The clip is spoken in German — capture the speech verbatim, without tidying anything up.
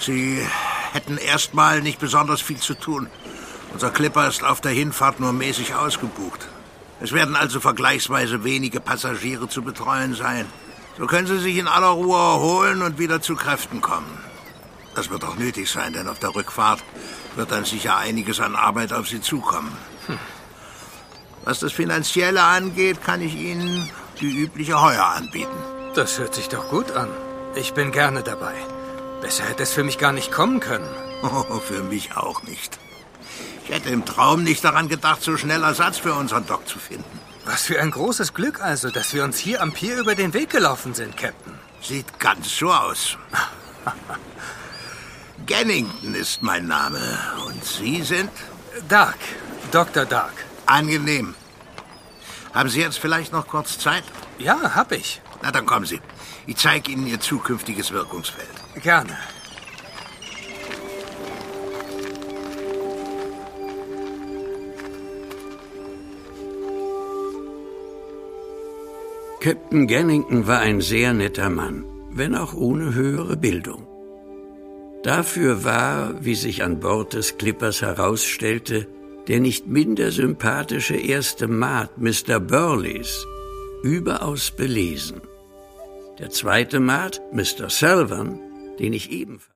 Sie hätten erstmal nicht besonders viel zu tun. Unser Clipper ist auf der Hinfahrt nur mäßig ausgebucht. Es werden also vergleichsweise wenige Passagiere zu betreuen sein. So können Sie sich in aller Ruhe erholen und wieder zu Kräften kommen. Das wird auch nötig sein, denn auf der Rückfahrt wird dann sicher einiges an Arbeit auf Sie zukommen. Hm. Was das Finanzielle angeht, kann ich Ihnen die übliche Heuer anbieten. Das hört sich doch gut an. Ich bin gerne dabei. Besser hätte es für mich gar nicht kommen können. Oh, für mich auch nicht. Ich hätte im Traum nicht daran gedacht, so schnell Ersatz für unseren Doc zu finden. Was für ein großes Glück also, dass wir uns hier am Pier über den Weg gelaufen sind, Captain. Sieht ganz so aus. Gannington ist mein Name. Und Sie sind? Dark. Doktor Dark. Angenehm. Haben Sie jetzt vielleicht noch kurz Zeit? Ja, hab ich. Na, dann kommen Sie. Ich zeige Ihnen Ihr zukünftiges Wirkungsfeld. Gerne. Captain Gannington war ein sehr netter Mann, wenn auch ohne höhere Bildung. Dafür war, wie sich an Bord des Clippers herausstellte, der nicht minder sympathische erste Mat, Mister Burleys, überaus belesen. Der zweite Mat, Mister Selvern, den ich ebenfalls